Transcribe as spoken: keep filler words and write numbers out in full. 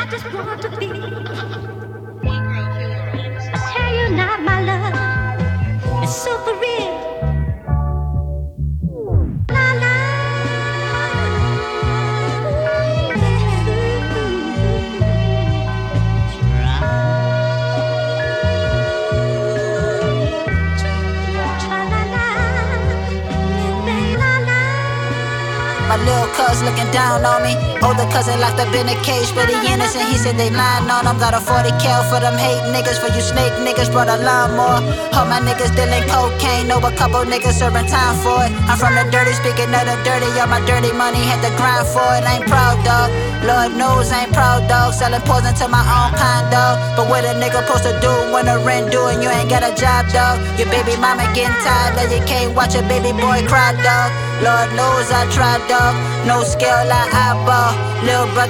I just want to be. I tell you now, my love, it's so for real. La la. My little cuz looking down on me. Older cousin locked up in a cage, but he innocent. He said they lying on him. Got a forty cal for them hate niggas. For you snake niggas, brought a lawnmower. All my niggas dealing cocaine. Know a couple niggas serving time for it. I'm from the dirty, speaking of the dirty. All my dirty money had to grind for it. I ain't proud, dog. Lord knows I ain't proud, dog. Selling poison to my own kind, dog. But what a nigga supposed to do when the rent due and you ain't got a job, dog? Your baby mama getting tired that you can't watch a baby boy cry, dog. Lord knows I tried, dog. No skill like eyeball. Little brother